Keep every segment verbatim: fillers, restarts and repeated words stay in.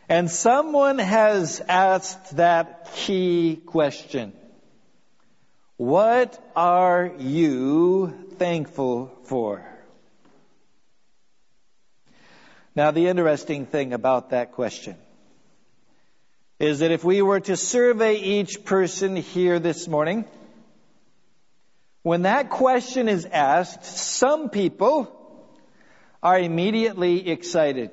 And someone has asked that key question. What are you thankful for? Now, the interesting thing about that question is that if we were to survey each person here this morning, when that question is asked, some people are immediately excited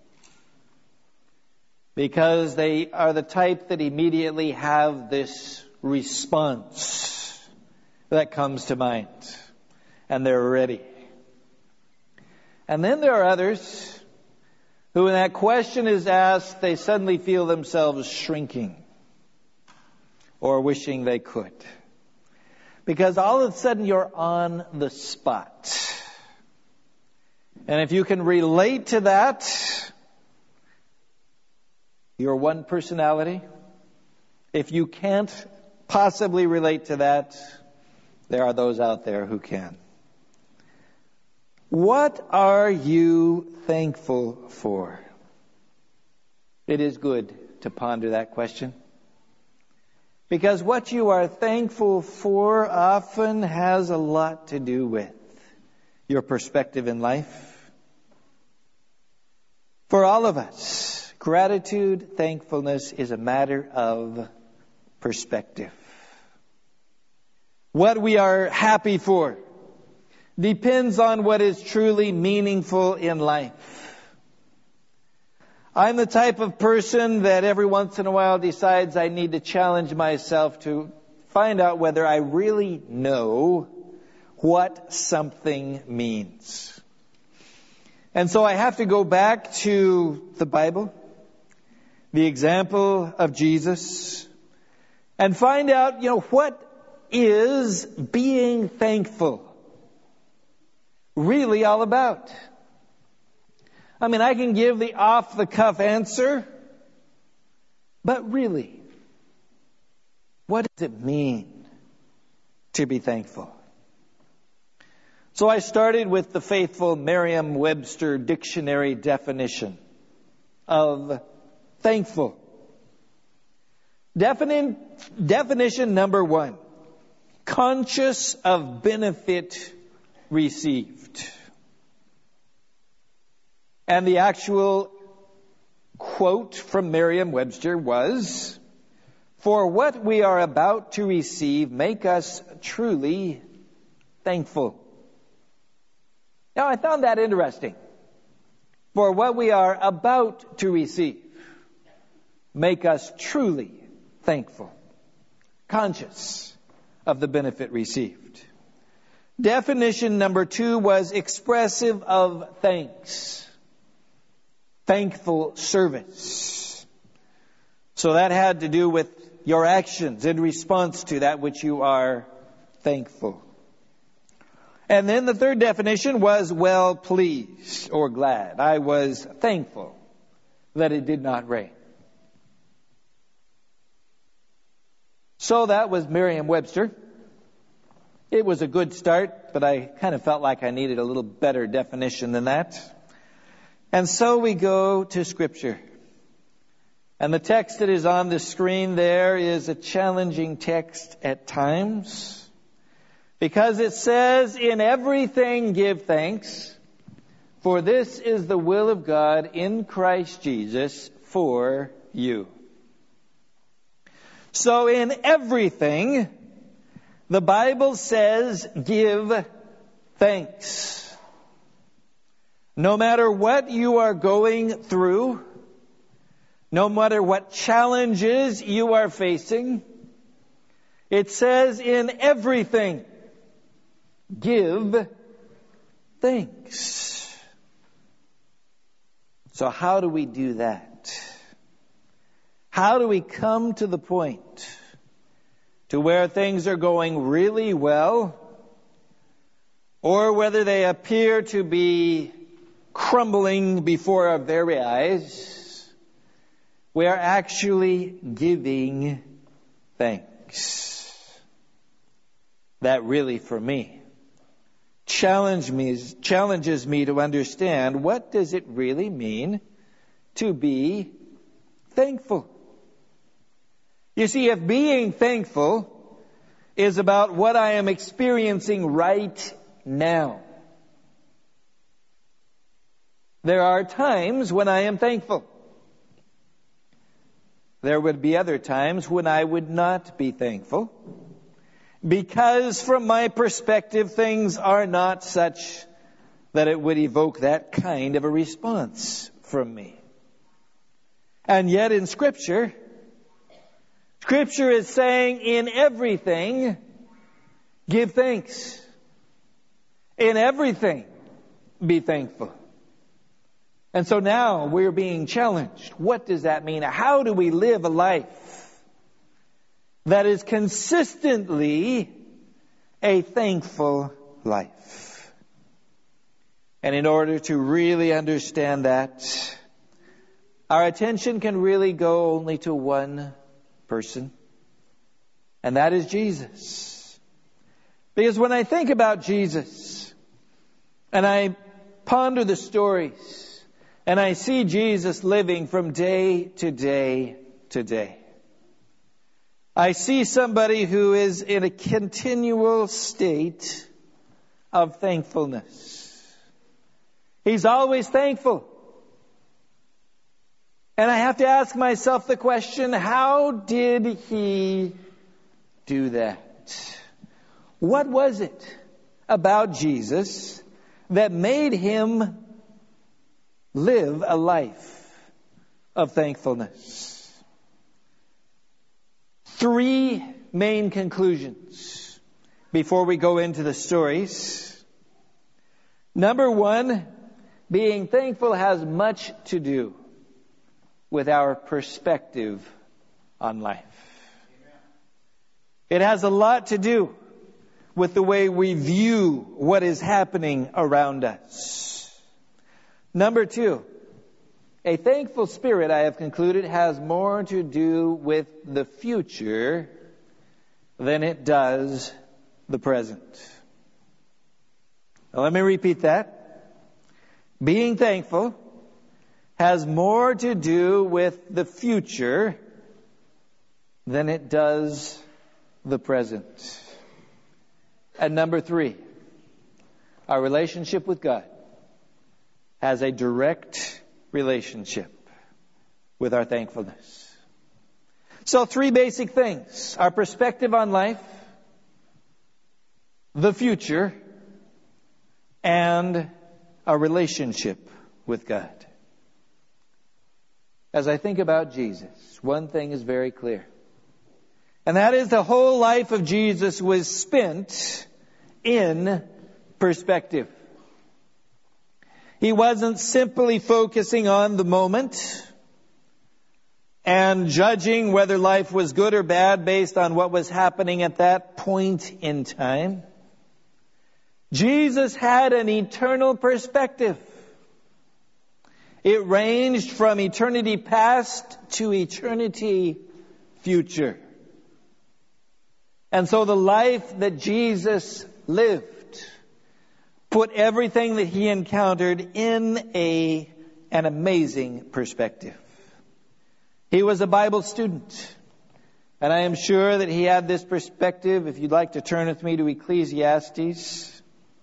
because they are the type that immediately have this response that comes to mind, and they're ready. And then there are others who, when that question is asked, they suddenly feel themselves shrinking or wishing they could. Because all of a sudden you're on the spot. And if you can relate to that, your one personality. If you can't possibly relate to that, there are those out there who can. What are you thankful for? It is good to ponder that question. Because what you are thankful for often has a lot to do with your perspective in life. For all of us, gratitude, thankfulness is a matter of perspective. What we are happy for depends on what is truly meaningful in life. I'm the type of person that every once in a while decides I need to challenge myself to find out whether I really know what something means. And so I have to go back to the Bible, the example of Jesus, and find out, you know, what is being thankful really all about? I mean, I can give the off-the-cuff answer, but really, what does it mean to be thankful? So I started with the faithful Merriam-Webster dictionary definition of thankful. Defini- definition number one, conscious of benefit received. And the actual quote from Merriam-Webster was, "For what we are about to receive make us truly thankful." Now, I found that interesting. For what we are about to receive make us truly thankful, conscious of the benefit received. Definition number two was expressive of thanks. Thankful service. So that had to do with your actions in response to that which you are thankful. And then the third definition was well pleased or glad. I was thankful that it did not rain. So that was Merriam-Webster. It was a good start, but I kind of felt like I needed a little better definition than that. And so we go to Scripture. And the text that is on the screen there is a challenging text at times, because it says, "In everything give thanks, for this is the will of God in Christ Jesus for you." So in everything, the Bible says, give thanks. No matter what you are going through, no matter what challenges you are facing, it says in everything, give thanks. So how do we do that? How do we come to the point to where things are going really well, or whether they appear to be crumbling before our very eyes, we are actually giving thanks? That really, for me, challenge me, challenges me to understand, what does it really mean to be thankful. You see, if being thankful is about what I am experiencing right now, there are times when I am thankful. There would be other times when I would not be thankful, because from my perspective, things are not such that it would evoke that kind of a response from me. And yet in Scripture, Scripture is saying in everything, give thanks. In everything, be thankful. And so now we're being challenged. What does that mean? How do we live a life that is consistently a thankful life? And in order to really understand that, our attention can really go only to one person, and that is Jesus. Because when I think about Jesus, and I ponder the stories, and I see Jesus living from day to day to day, I see somebody who is in a continual state of thankfulness. He's always thankful. And I have to ask myself the question, how did he do that? What was it about Jesus that made him live a life of thankfulness? Three main conclusions before we go into the stories. Number one, being thankful has much to do with our perspective on life. It has a lot to do with the way we view what is happening around us. Number two, a thankful spirit, I have concluded, has more to do with the future than it does the present. Now, let me repeat that. Being thankful has more to do with the future than it does the present. And number three, our relationship with God has a direct relationship with our thankfulness. So three basic things: our perspective on life, the future, and our relationship with God. As I think about Jesus, one thing is very clear. And that is the whole life of Jesus was spent in perspective. He wasn't simply focusing on the moment and judging whether life was good or bad based on what was happening at that point in time. Jesus had an eternal perspective. It ranged from eternity past to eternity future. And so the life that Jesus lived put everything that he encountered in a, an amazing perspective. He was a Bible student, and I am sure that he had this perspective. If you'd like to turn with me to Ecclesiastes.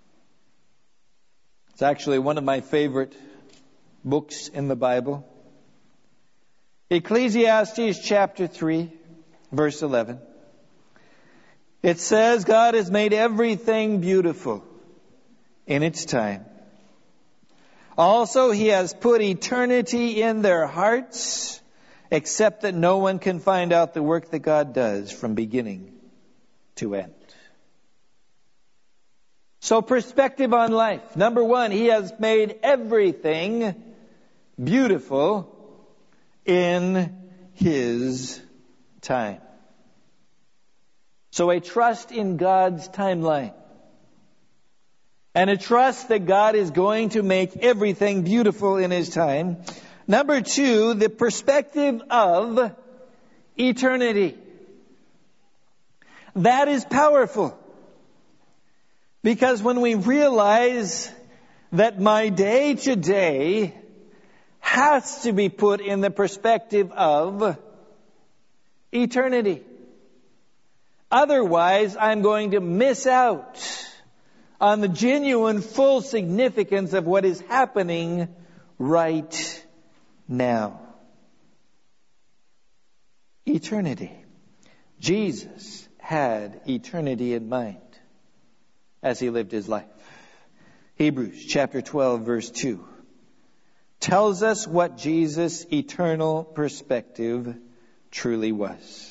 It's actually one of my favorite books in the Bible. Ecclesiastes chapter three, verse eleven. It says, God has made everything beautiful in its time. Also, he has put eternity in their hearts, except that no one can find out the work that God does from beginning to end. So perspective on life. Number one, he has made everything beautiful in his time. So a trust in God's timeline. And a trust that God is going to make everything beautiful in his time. Number two, the perspective of eternity. That is powerful. Because when we realize that my day to day has to be put in the perspective of eternity. Otherwise, I'm going to miss out on the genuine, full significance of what is happening right now. Eternity. Jesus had eternity in mind as he lived his life. Hebrews chapter twelve, verse two tells us what Jesus' eternal perspective truly was.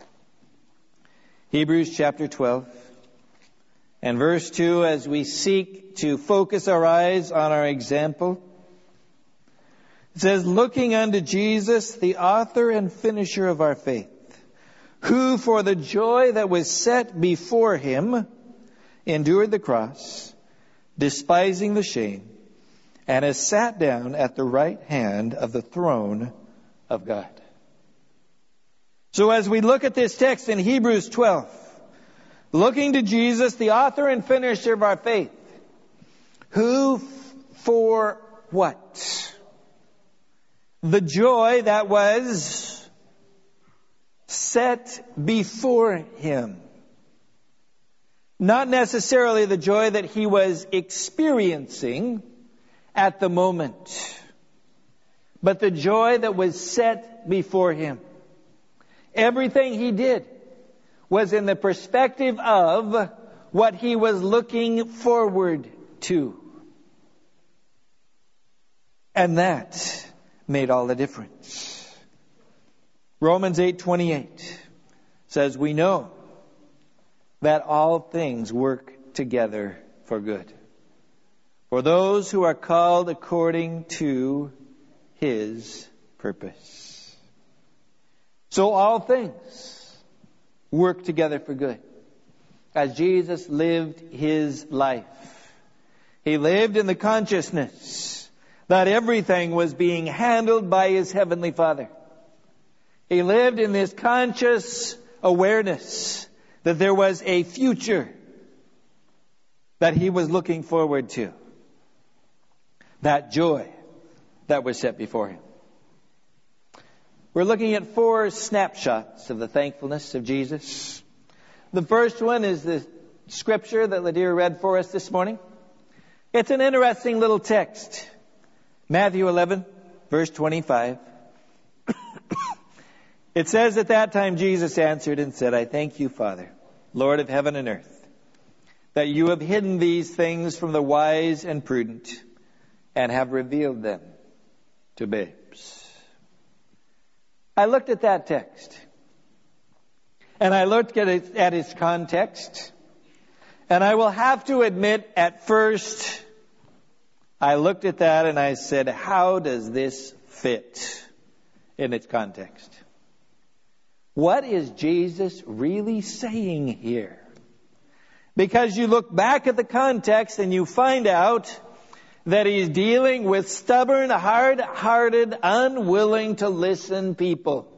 Hebrews chapter twelve and verse two, as we seek to focus our eyes on our example, it says, looking unto Jesus, the author and finisher of our faith, who for the joy that was set before him endured the cross, despising the shame, and has sat down at the right hand of the throne of God. So as we look at this text in Hebrews twelve, looking to Jesus, the author and finisher of our faith, who for what? The joy that was set before him. Not necessarily the joy that he was experiencing at the moment, but the joy that was set before him. Everything he did was in the perspective of what he was looking forward to. And that made all the difference. Romans eight twenty-eight says, we know that all things work together for good, for those who are called according to his purpose. So all things work together for good. As Jesus lived his life, he lived in the consciousness that everything was being handled by his heavenly Father. He lived in this conscious awareness that there was a future that he was looking forward to. That joy that was set before him. We're looking at four snapshots of the thankfulness of Jesus. The first one is the scripture that Lydia read for us this morning. It's an interesting little text. Matthew eleven, verse twenty-five. It says, at that time Jesus answered and said, I thank you, Father, Lord of heaven and earth, that you have hidden these things from the wise and prudent and have revealed them to babes. I looked at that text and I looked at it, at its context, and I will have to admit at first I looked at that and I said, how does this fit in its context? What is Jesus really saying here? Because you look back at the context and you find out that he's dealing with stubborn, hard-hearted, unwilling to listen people.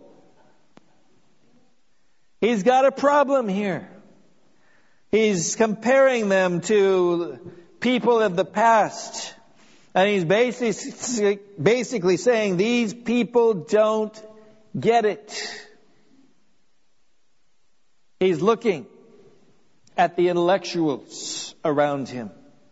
He's got a problem here. He's comparing them to people of the past. And he's basically, basically saying these people don't get it. He's looking at the intellectuals around him.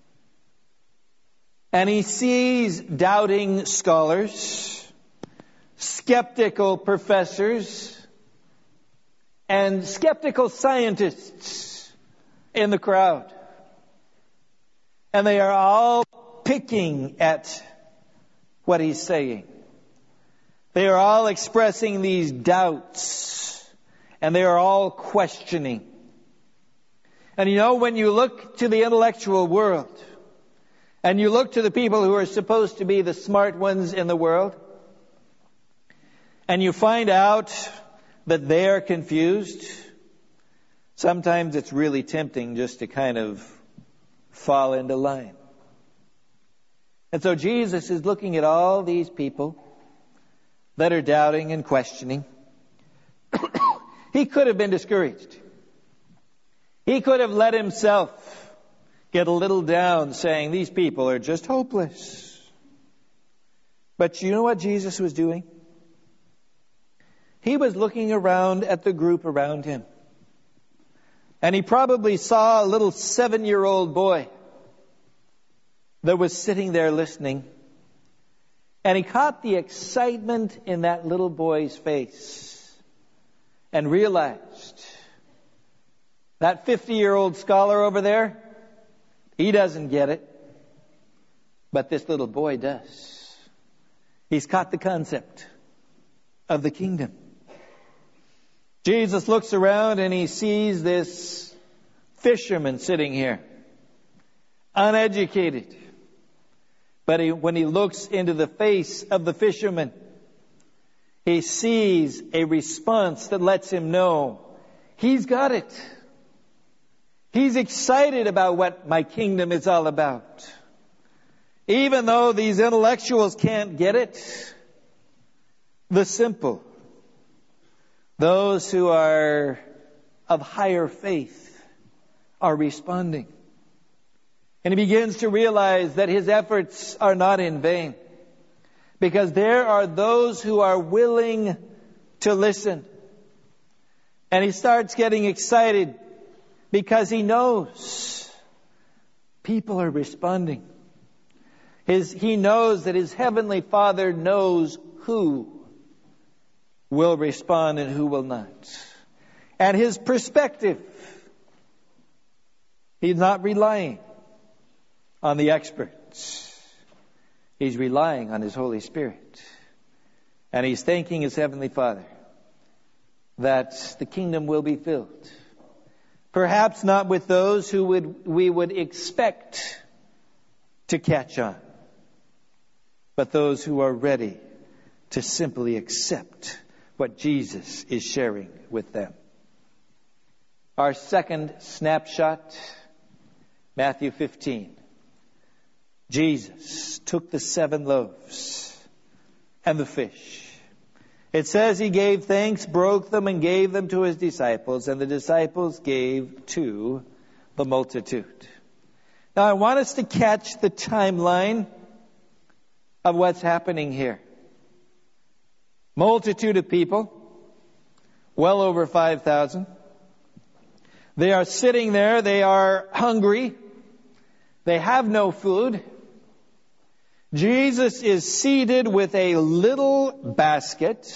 And he sees doubting scholars, skeptical professors, and skeptical scientists in the crowd. And they are all picking at what he's saying. They are all expressing these doubts. And they are all questioning. And you know, when you look to the intellectual world, and you look to the people who are supposed to be the smart ones in the world, and you find out that they are confused, sometimes it's really tempting just to kind of fall into line. And so Jesus is looking at all these people that are doubting and questioning. He could have been discouraged. He could have let himself get a little down, saying these people are just hopeless. But you know what Jesus was doing? He was looking around at the group around him. And he probably saw a little seven-year-old boy that was sitting there listening. And he caught the excitement in that little boy's face and realized that fifty-year-old scholar over there, he doesn't get it. But this little boy does. He's caught the concept of the kingdom. Jesus looks around and he sees this fisherman sitting here, uneducated. But he, when he looks into the face of the fisherman, he sees a response that lets him know he's got it. He's excited about what my kingdom is all about. Even though these intellectuals can't get it, the simple, those who are of higher faith, are responding. And he begins to realize that his efforts are not in vain, because there are those who are willing to listen. And he starts getting excited because he knows people are responding. His, he knows that his heavenly Father knows who will respond and who will not. And his perspective, he's not relying on the experts. He's relying on his Holy Spirit. And he's thanking his heavenly Father that the kingdom will be filled. Perhaps not with those who would we would expect to catch on, but those who are ready to simply accept what Jesus is sharing with them. Our second snapshot, Matthew fifteen. Jesus took the seven loaves and the fish. It says he gave thanks, broke them, and gave them to his disciples, and the disciples gave to the multitude. Now I want us to catch the timeline of what's happening here. Multitude of people, well over five thousand. They are sitting there, they are hungry, they have no food. Jesus is seated with a little basket.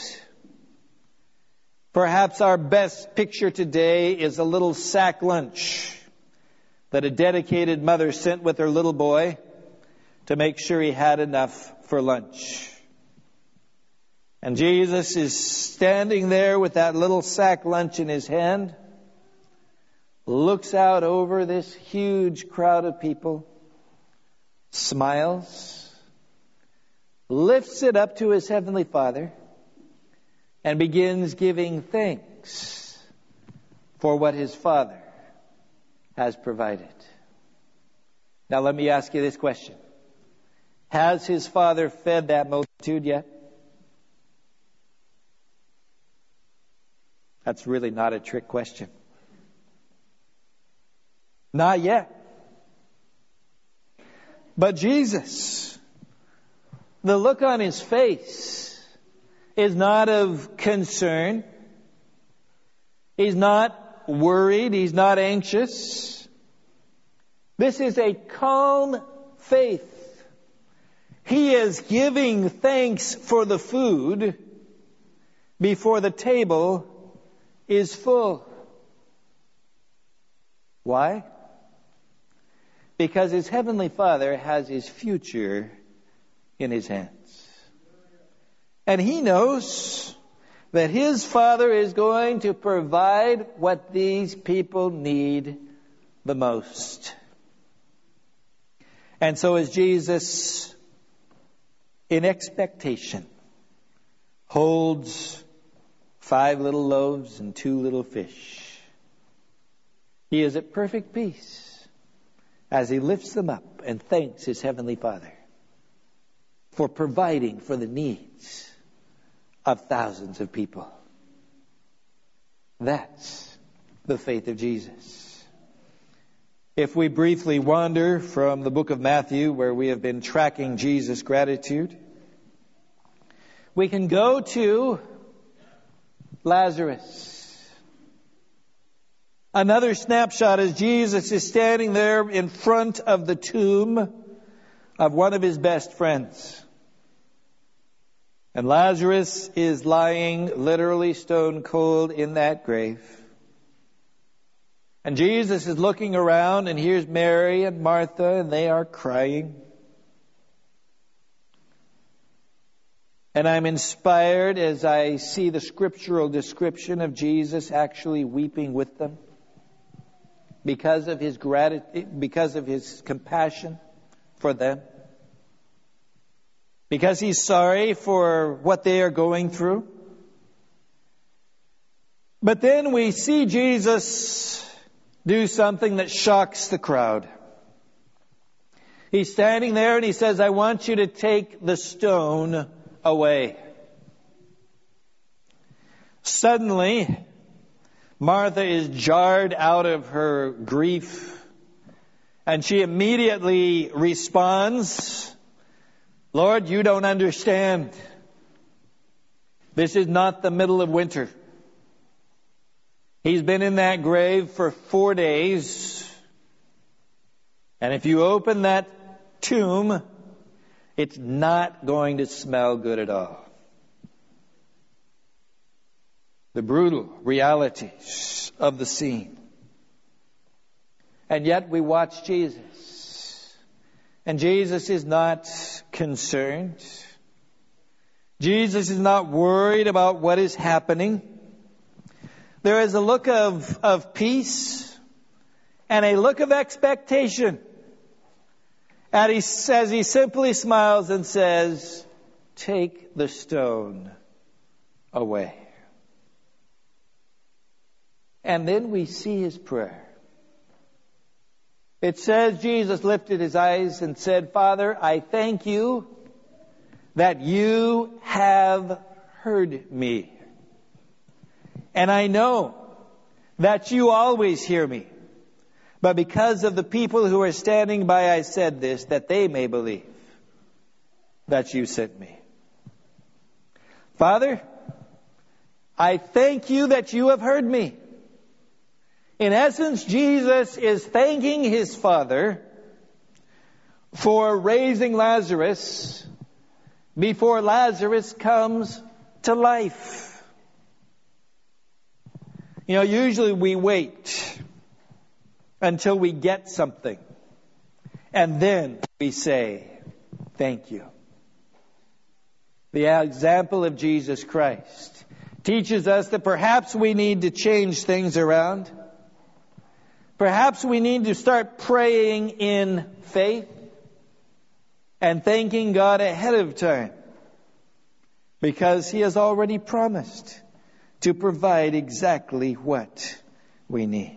Perhaps our best picture today is a little sack lunch that a dedicated mother sent with her little boy to make sure he had enough for lunch. And Jesus is standing there with that little sack lunch in his hand, looks out over this huge crowd of people, smiles, lifts it up to his heavenly Father, and begins giving thanks for what his Father has provided. Now let me ask you this question. Has his Father fed that multitude yet? That's really not a trick question. Not yet. But Jesus, the look on his face is not of concern. He's not worried. He's not anxious. This is a calm faith. He is giving thanks for the food before the table is full. Why? Because his heavenly Father has his future in his hands. And he knows that his Father is going to provide what these people need the most. And so as Jesus, in expectation, holds five little loaves and two little fish, he is at perfect peace as he lifts them up and thanks his heavenly Father for providing for the needs of thousands of people. That's the faith of Jesus. If we briefly wander from the book of Matthew, where we have been tracking Jesus' gratitude, we can go to Lazarus. Another snapshot as Jesus is standing there in front of the tomb of one of his best friends. And Lazarus is lying literally stone cold in that grave. And Jesus is looking around, and here's Mary and Martha, and they are crying. And I'm inspired as I see the scriptural description of Jesus actually weeping with them because of his gratitude, because of his compassion for them. Because he's sorry for what they are going through. But then we see Jesus do something that shocks the crowd. He's standing there and he says, I want you to take the stone away. Suddenly, Martha is jarred out of her grief, and she immediately responds, Lord, you don't understand. This is not the middle of winter. He's been in that grave for four days. And if you open that tomb, it's not going to smell good at all. The brutal realities of the scene. And yet we watch Jesus. And Jesus is not concerned. Jesus is not worried about what is happening. There is a look of, of peace and a look of expectation. And he says, he simply smiles and says, take the stone away. And then we see his prayer. It says Jesus lifted his eyes and said, Father, I thank you that you have heard me. And I know that you always hear me. But because of the people who are standing by, I said this, that they may believe that you sent me. Father, I thank you that you have heard me. In essence, Jesus is thanking his Father for raising Lazarus before Lazarus comes to life. You know, usually we wait until we get something, and then we say, thank you. The example of Jesus Christ teaches us that perhaps we need to change things around. Perhaps we need to start praying in faith and thanking God ahead of time, because he has already promised to provide exactly what we need.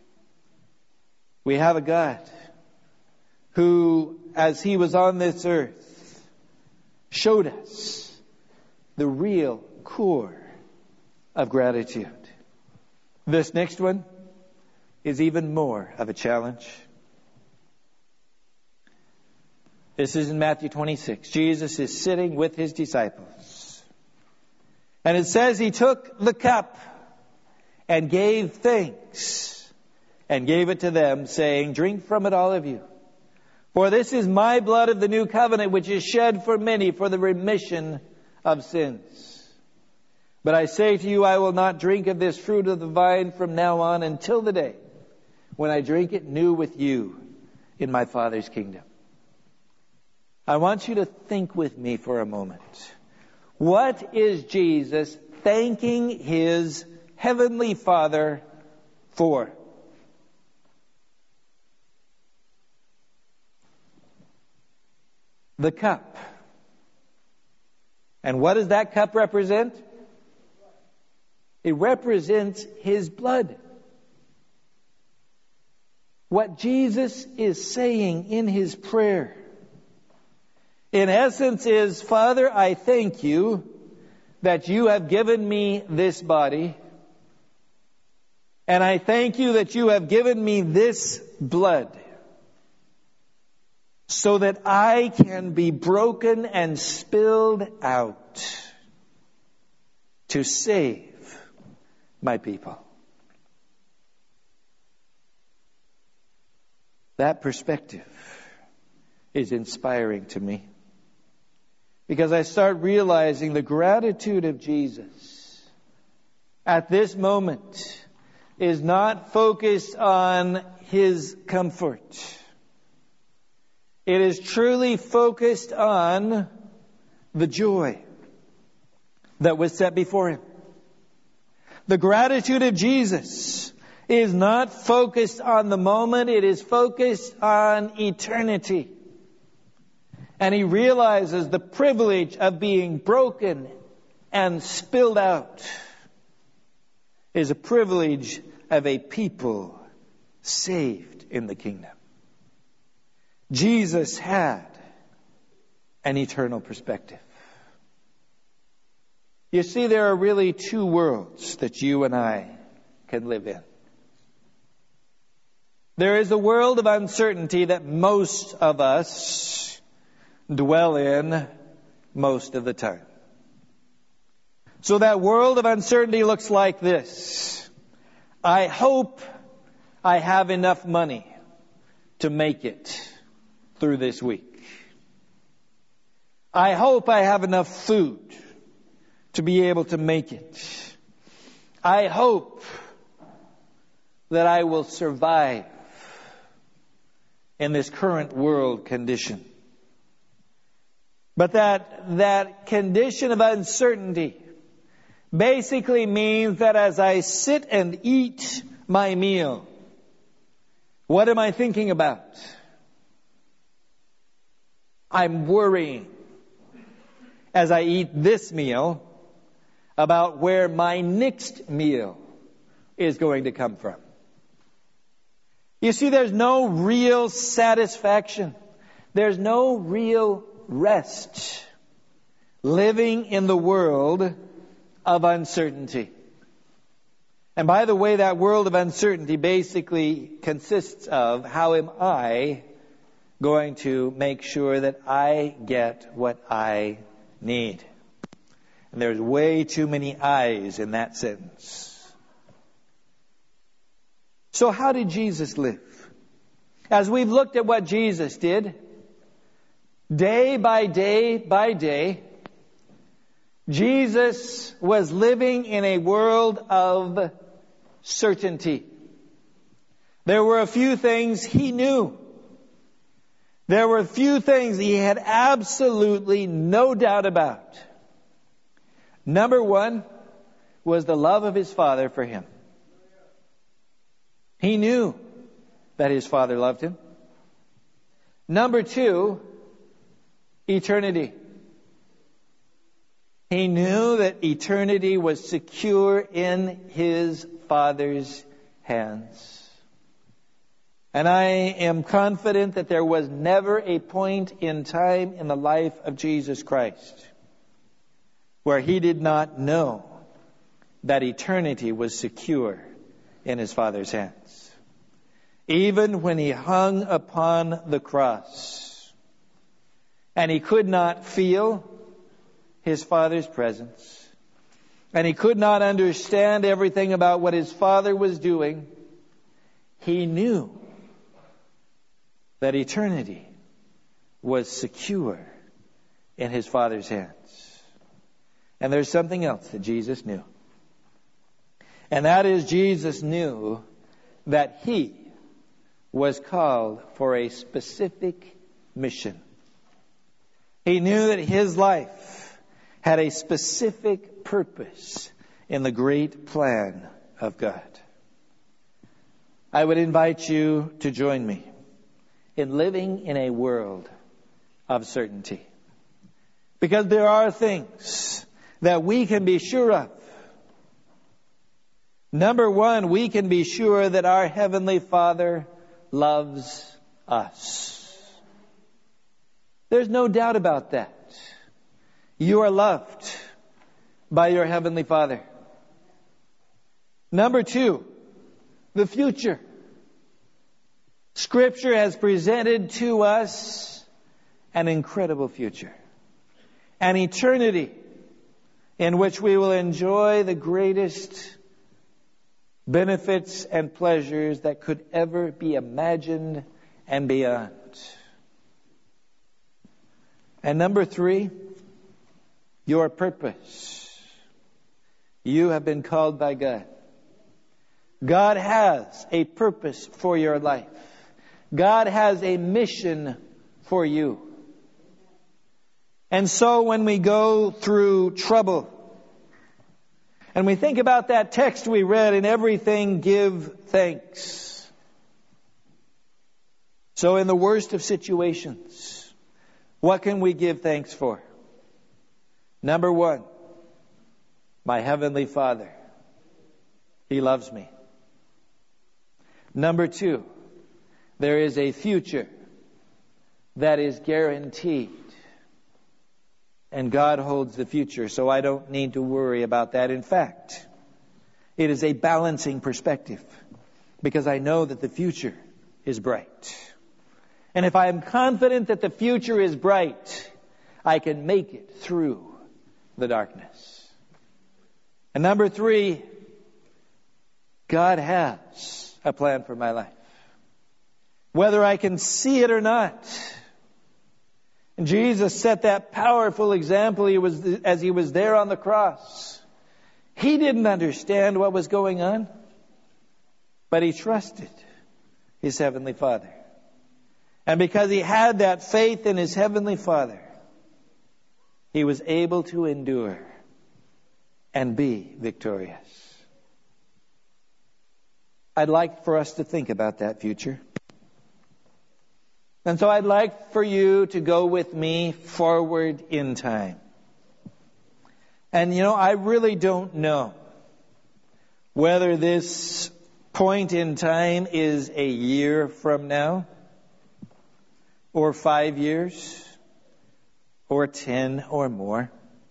We have a God who, as he was on this earth, showed us the real core of gratitude. This next one is even more of a challenge. This is in Matthew twenty-six. Jesus is sitting with his disciples. And it says he took the cup and gave thanks and gave it to them, saying, drink from it, all of you. For this is my blood of the new covenant, which is shed for many for the remission of sins. But I say to you, I will not drink of this fruit of the vine from now on until the day when I drink it new with you in my Father's kingdom. I want you to think with me for a moment. What is Jesus thanking his heavenly Father for? The cup. And what does that cup represent? It represents his blood. What Jesus is saying in his prayer, in essence, is, Father, I thank you that you have given me this body, and I thank you that you have given me this blood, so that I can be broken and spilled out to save my people. That perspective is inspiring to me, because I start realizing the gratitude of Jesus at this moment is not focused on his comfort. It is truly focused on the joy that was set before him. The gratitude of Jesus is not focused on the moment, it is focused on eternity. And he realizes the privilege of being broken and spilled out is a privilege of a people saved in the kingdom. Jesus had an eternal perspective. You see, there are really two worlds that you and I can live in. There is a world of uncertainty that most of us dwell in most of the time. So that world of uncertainty looks like this. I hope I have enough money to make it through this week. I hope I have enough food to be able to make it. I hope that I will survive in this current world condition. But that, that condition of uncertainty basically means that as I sit and eat my meal, what am I thinking about? I'm worrying as I eat this meal about where my next meal is going to come from. You see, there's no real satisfaction. There's no real rest living in the world of uncertainty. And by the way, that world of uncertainty basically consists of how am I going to make sure that I get what I need. And there's way too many I's in that sentence. So how did Jesus live? As we've looked at what Jesus did, day by day by day, Jesus was living in a world of certainty. There were a few things he knew. There were a few things he had absolutely no doubt about. Number one was the love of his Father for him. He knew that his Father loved him. Number two, eternity. He knew that eternity was secure in his Father's hands. And I am confident that there was never a point in time in the life of Jesus Christ where he did not know that eternity was secure in his Father's hands. Even when he hung upon the cross and he could not feel his Father's presence, and he could not understand everything about what his Father was doing, he knew that eternity was secure in his Father's hands. And there's something else that Jesus knew. And that is, Jesus knew that he was called for a specific mission. He knew that his life had a specific purpose in the great plan of God. I would invite you to join me in living in a world of certainty. Because there are things that we can be sure of. Number one, we can be sure that our Heavenly Father loves us. There's no doubt about that. You are loved by your Heavenly Father. Number two, the future. Scripture has presented to us an incredible future. An eternity in which we will enjoy the greatest benefits and pleasures that could ever be imagined and beyond. And number three, your purpose. You have been called by God. God has a purpose for your life. God has a mission for you. And so when we go through trouble, and we think about that text we read, in everything give thanks. So in the worst of situations, what can we give thanks for? Number one, my Heavenly Father. He loves me. Number two, there is a future that is guaranteed. And God holds the future, so I don't need to worry about that. In fact, it is a balancing perspective, because I know that the future is bright. And if I am confident that the future is bright, I can make it through the darkness. And number three, God has a plan for my life, whether I can see it or not. And Jesus set that powerful example he was, as he was there on the cross. He didn't understand what was going on, but he trusted his Heavenly Father. And because he had that faith in his Heavenly Father, he was able to endure and be victorious. I'd like for us to think about that future. And so I'd like for you to go with me forward in time. And you know, I really don't know whether this point in time is a year from now, or five years, or ten or more.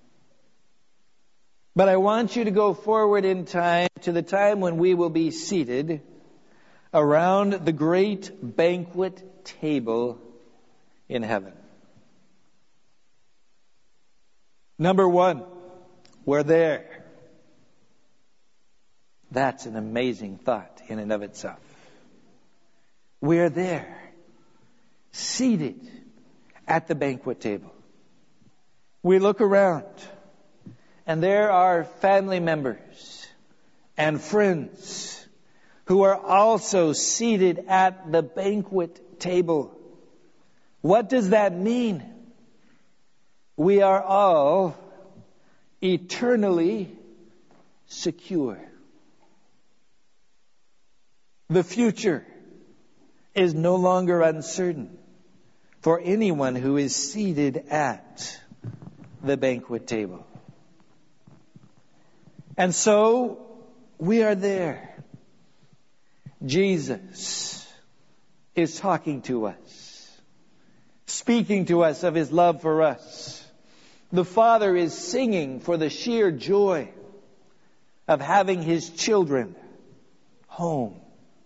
But I want you to go forward in time to the time when we will be seated around the great banquet table in heaven. Number one, we're there. That's an amazing thought in and of itself. We're there, seated at the banquet table. We look around, and there are family members and friends who are also seated at the banquet table. What does that mean? We are all eternally secure. The future is no longer uncertain for anyone who is seated at the banquet table. And so we are there. Jesus is talking to us, speaking to us of his love for us. The Father is singing for the sheer joy of having his children home.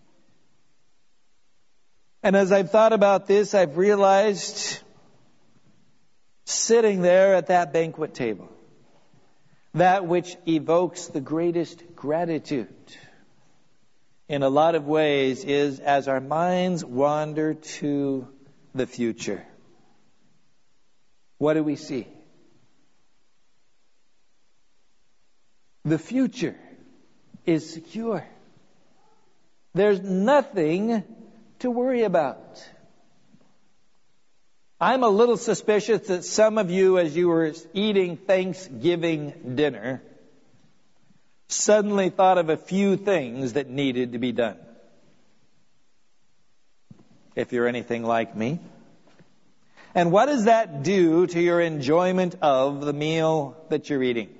And as I've thought about this, I've realized, sitting there at that banquet table, that which evokes the greatest gratitude in a lot of ways is as our minds wander to the future. What do we see? The future is secure. There's nothing to worry about. I'm a little suspicious that some of you, as you were eating Thanksgiving dinner, suddenly thought of a few things that needed to be done. If you're anything like me. And what does that do to your enjoyment of the meal that you're eating?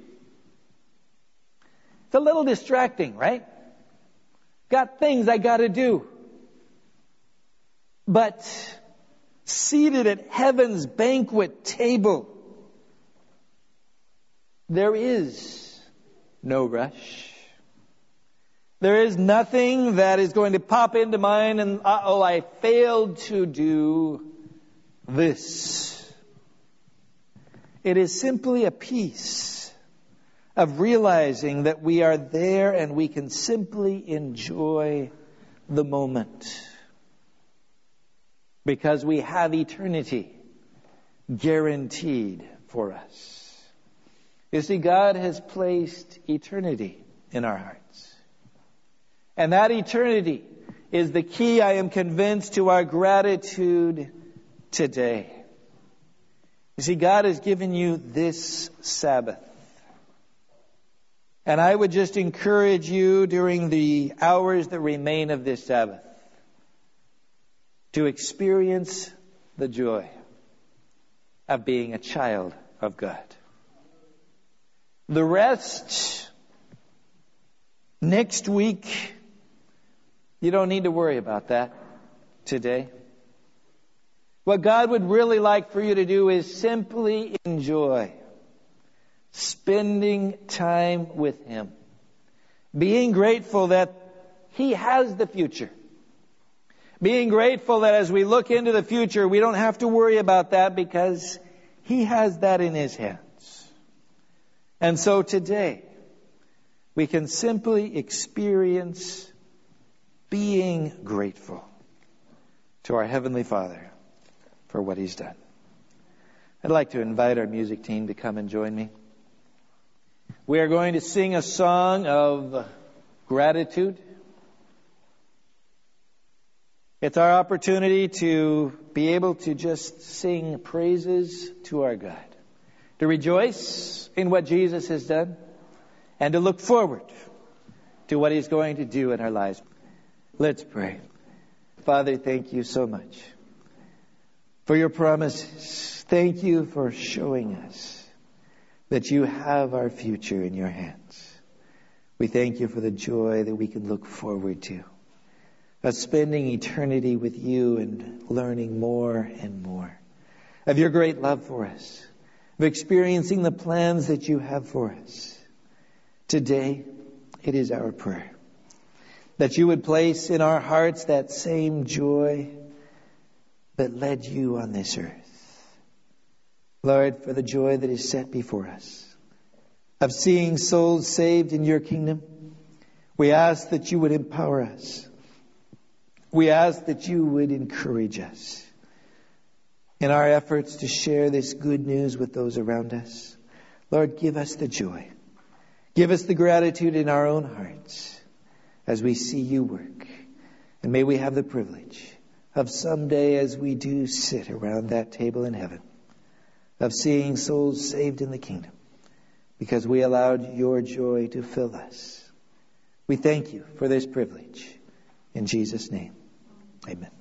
It's a little distracting, right? Got things I got to do. But seated at heaven's banquet table, there is no rush. There is nothing that is going to pop into mind and, uh-oh, I failed to do this. It is simply a peace of realizing that we are there and we can simply enjoy the moment because we have eternity guaranteed for us. You see, God has placed eternity in our hearts. And that eternity is the key, I am convinced, to our gratitude today. You see, God has given you this Sabbath. And I would just encourage you during the hours that remain of this Sabbath to experience the joy of being a child of God. The rest, next week, you don't need to worry about that today. What God would really like for you to do is simply enjoy spending time with Him. Being grateful that He has the future. Being grateful that as we look into the future, we don't have to worry about that because He has that in His hands. And so today, we can simply experience being grateful to our Heavenly Father for what He's done. I'd like to invite our music team to come and join me. We are going to sing a song of gratitude. It's our opportunity to be able to just sing praises to our God, to rejoice in what Jesus has done, and to look forward to what He's going to do in our lives. Let's pray. Father, thank you so much for your promises. Thank you for showing us that you have our future in your hands. We thank you for the joy that we can look forward to, of spending eternity with you and learning more and more of your great love for us, of experiencing the plans that you have for us. Today, it is our prayer that you would place in our hearts that same joy that led you on this earth. Lord, for the joy that is set before us of seeing souls saved in your kingdom, we ask that you would empower us. We ask that you would encourage us in our efforts to share this good news with those around us. Lord, give us the joy. Give us the gratitude in our own hearts as we see you work. And may we have the privilege of someday, as we do sit around that table in heaven, of seeing souls saved in the kingdom because we allowed your joy to fill us. We thank you for this privilege. In Jesus' name, amen.